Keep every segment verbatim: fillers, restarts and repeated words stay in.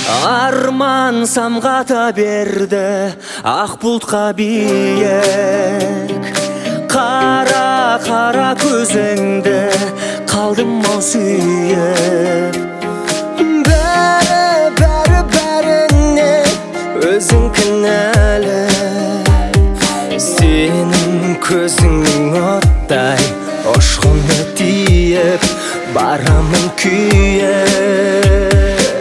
Арман самғата берді ақ бұлтқа биік. Қара қара көзіңді қалдым ау сүйіп. Бәрі бәрі бәріне өзің кінәлі. Сенің көзіңнің оттай ұшқыны тиіп, барамын күйіп.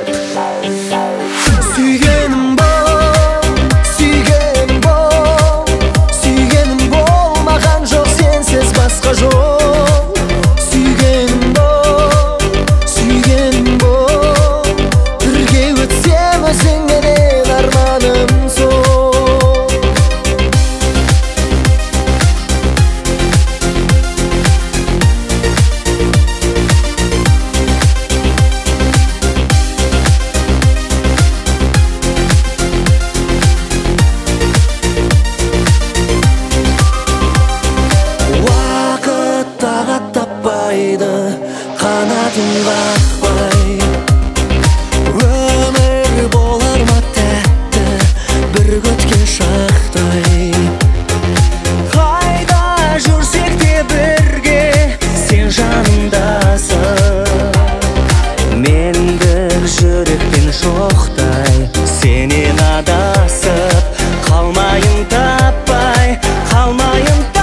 Сүйгенім бол, сүйгенім бол, сүйгенім бол, маған жоқ сенсіз басқа жол. Сүйгенім бол, сүйгенім бол, бірге өтсем өзіңменен арманым сол. Қанатын қақпай өмір болар ма тәтті бір көтке шақтай. Қайда жүрсек те бірге сен жанымдасың. Мендік жүрекпен шоқтай сенен адасып қалмайын таппай, қалмайын таппай.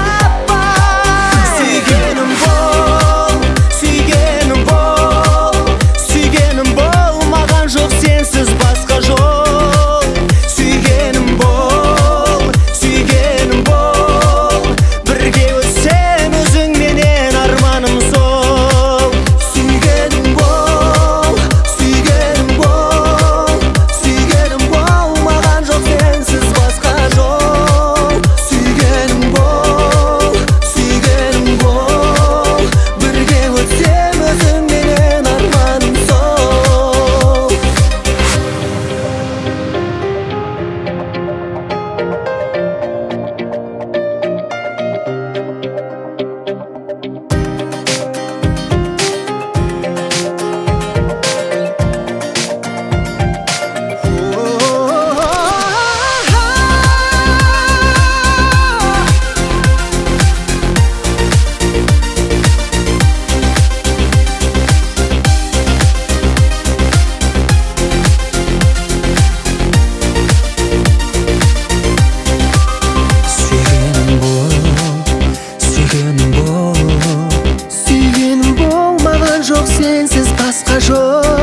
Сүйгенім бол, маған жоқ сенсіз басқа жол.